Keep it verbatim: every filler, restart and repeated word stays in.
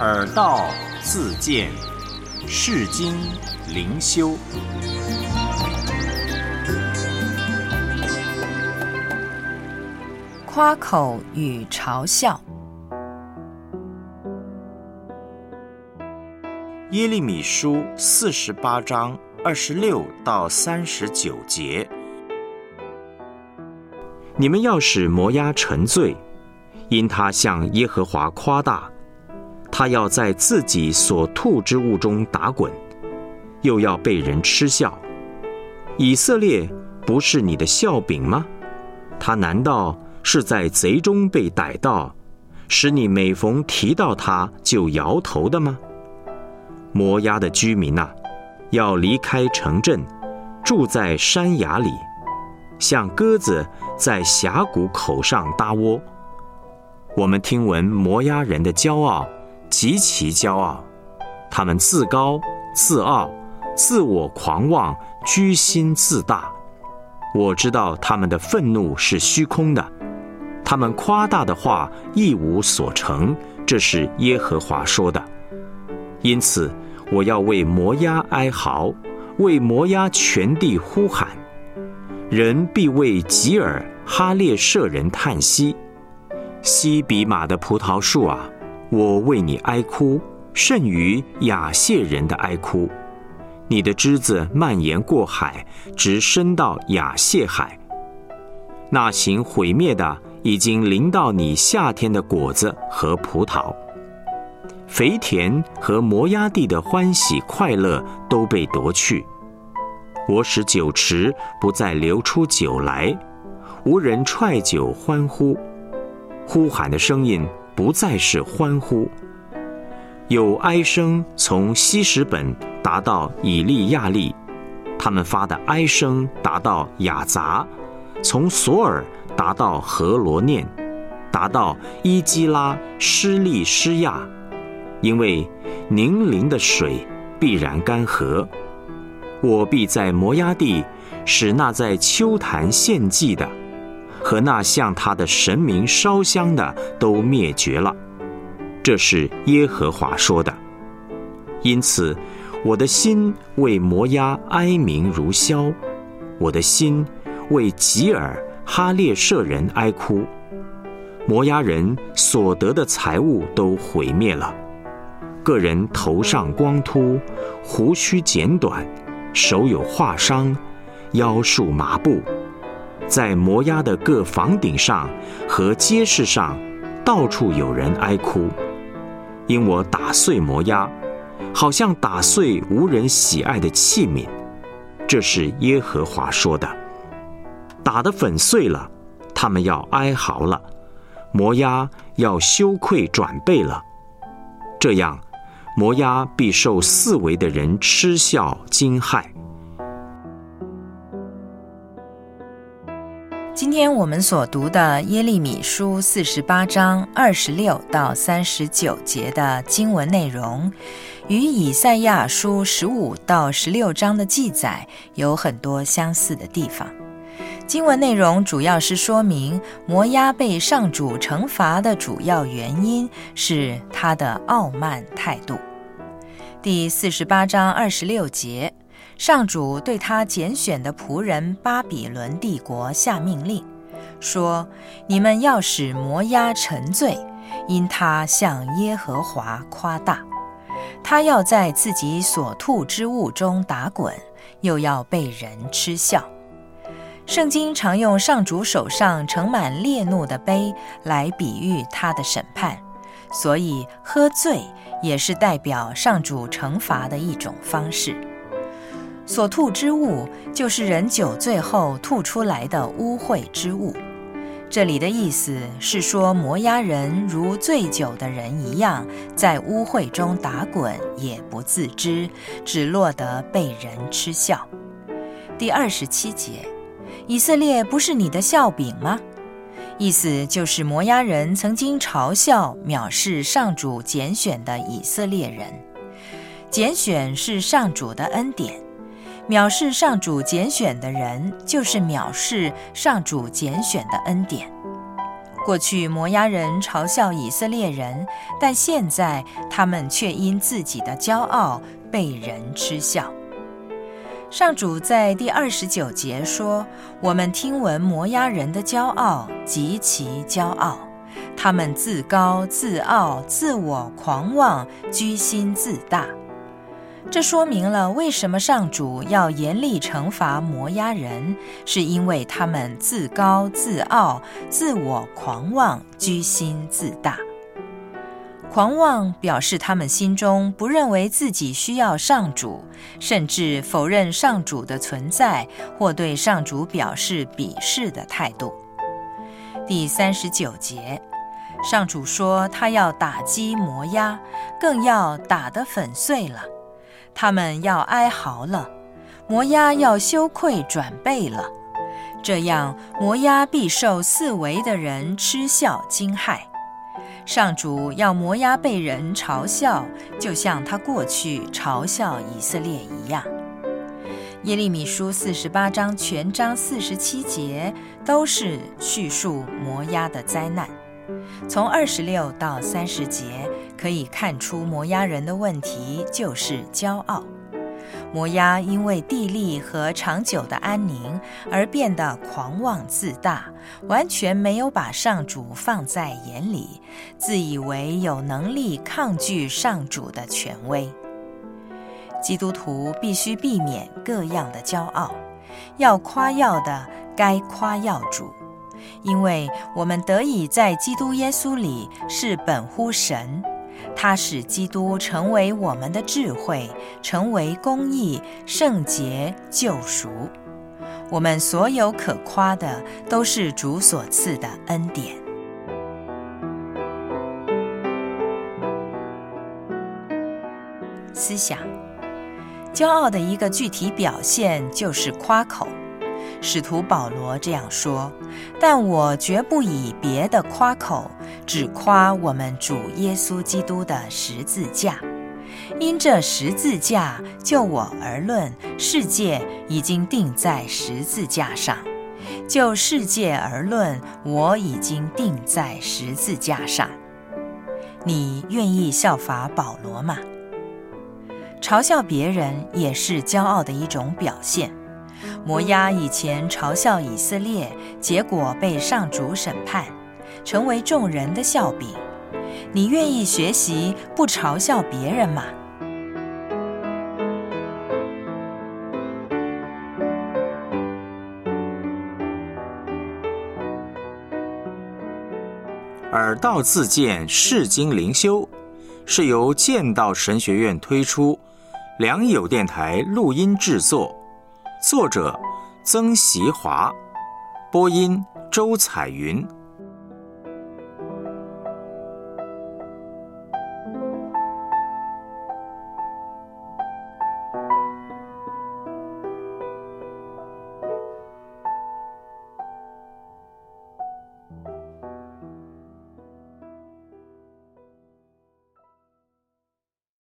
耳道自见，世经灵修。 夸口与嘲笑。 耶利米书四十八章二十六到三十九节：你们要使摩押沉醉，因他向耶和华夸大，他要在自己所吐之物中打滚，又要被人嗤笑。以色列不是你的笑柄吗？他难道是在贼中被逮到，使你每逢提到他就摇头的吗？摩押的居民啊，要离开城镇，住在山崖里，像鸽子在峡谷口上搭窝。我们听闻摩押人的骄傲，极其骄傲，他们自高自傲，自我狂妄，居心自大。我知道他们的愤怒是虚空的，他们夸大的话一无所成，这是耶和华说的。因此我要为摩押哀嚎，为摩押全地呼喊。人必为吉尔哈列舍人叹息。西比玛的葡萄树啊，我为你哀哭，甚于亚谢人的哀哭。你的枝子蔓延过海，直伸到亚谢海。那行毁灭的已经临到你夏天的果子和葡萄。肥田和摩押地的欢喜快乐都被夺去。我使酒池不再流出酒来，无人踹酒欢呼，呼喊的声音不再是欢呼。有哀声从希实本达到以利亚利，他们发的哀声达到雅杂，从索尔达到何罗念，达到伊基拉施利施亚。因为宁陵的水必然干涸，我必在摩押地使那在丘坛献祭的和那向他的神明烧香的都灭绝了。这是耶和华说的。因此我的心为摩押哀鸣如箫，我的心为吉尔哈列舍人哀哭。摩押人所得的财物都毁灭了，个人头上光秃，胡须剪短，手有划伤，腰束麻布。在摩押的各房顶上和街市上，到处有人哀哭。因我打碎摩押，好像打碎无人喜爱的器皿。这是耶和华说的。打得粉碎了，他们要哀嚎了，摩押要羞愧转背了。这样摩押必受四围的人嗤笑惊骇。 今天我们所读的耶利米书四十八章二十六到三十九节的经文内容，与以赛亚书十五到十六章的记载有很多相似的地方。经文内容主要是说明摩押被上主惩罚的主要原因是他的傲慢态度。第四十八章二十六节，上主对他拣选的仆人巴比伦帝国下命令，说：你们要使摩押沉醉，因他向耶和华夸大。他要在自己所吐之物中打滚，又要被人嗤笑。圣经常用上主手上盛满烈怒的杯来比喻他的审判，所以喝醉也是代表上主惩罚的一种方式。所吐之物就是人酒醉后吐出来的污秽之物。这里的意思是说，摩押人如醉酒的人一样，在污秽中打滚，也不自知，只落得被人嗤笑。第二十七节，以色列不是你的笑柄吗？意思就是摩押人曾经嘲笑藐视上主拣选的以色列人。拣选是上主的恩典，藐视上主拣选的人就是藐视上主拣选的恩典。 过去摩押人嘲笑以色列人，但现在他们却因自己的骄傲被人嗤笑。上主在第二十九节说：我们听闻摩押人的骄傲，极其骄傲，他们自高自傲，自我狂妄，居心自大。这说明了为什么上主要严厉惩罚摩押人，是因为他们自高自傲，自我狂妄，居心自大。狂妄表示他们心中不认为自己需要上主，甚至否认上主的存在，或对上主表示鄙视的态度。第三十九节，上主说他要打击摩押，更要打得粉碎了。他们要哀嚎了，摩押要羞愧转背了。这样，摩押必受四围的人嗤笑惊骇。上主要摩押被人嘲笑，就像他过去嘲笑以色列一样。耶利米书四十八章全章四十七节都是叙述摩押的灾难。从二十六到三十节可以看出摩押人的问题就是骄傲。摩押因为地利和长久的安宁而变得狂妄自大，完全没有把上主放在眼里，自以为有能力抗拒上主的权威。基督徒必须避免各样的骄傲，要夸耀的该夸耀主，因为我们得以在基督耶稣里是本乎神，他使基督成为我们的智慧，成为公义、圣洁、救赎。我们所有可夸的都是主所赐的恩典。思想，骄傲的一个具体表现就是夸口。使徒保罗这样说：但我绝不以别的夸口，只夸我们主耶稣基督的十字架。因这十字架，就我而论，世界已经定在十字架上；就世界而论，我已经定在十字架上。你愿意效法保罗吗？嘲笑别人也是骄傲的一种表现。摩押以前嘲笑以色列，结果被上主审判，成为众人的笑柄。你愿意学习不嘲笑别人吗？ 耳道自荐释经灵修是由剑道神学院推出，良友电台录音制作，作者曾习华，播音周彩云。